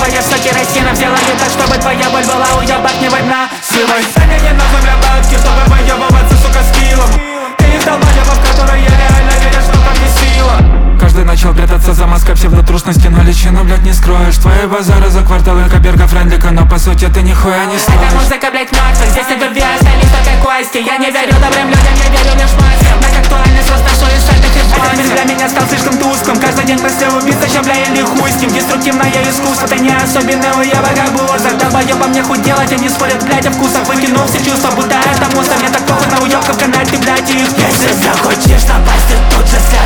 боишься керосина. Взяла не так, чтобы твоя боль была уебать не война силой. Саня не нужны для бабки, чтобы выебываться, сука, с килом. Ты из долбоебов, в которые я реально верю, что там не сила. Каждый начал прятаться за маской псевдотрушности, но личину, блядь, не скроешь. Твои базары за кварталы, каперка френдлика, но по сути ты нихуя не стоишь. Эта музыка, блядь, мертвых, здесь нет любви, остались только кости. Я не верю добрым людям, я верю лишь маскам. Так актуальность расношу из шайтых и Этот мир для меня стал слишком тусклым. Каждый день мысли убийца, ща, бля, или хуй с ним. Деструктивное искусство, ты не особенный уеба, как буза. Долбоебам нехуй делать, они спорят, блядь, о вкусах. Выкинул все чувства, будто это мусор. Мне так похуй на уёбка в канале, ты, блядь, их. Если захочешь напасть, ты тут же сядь.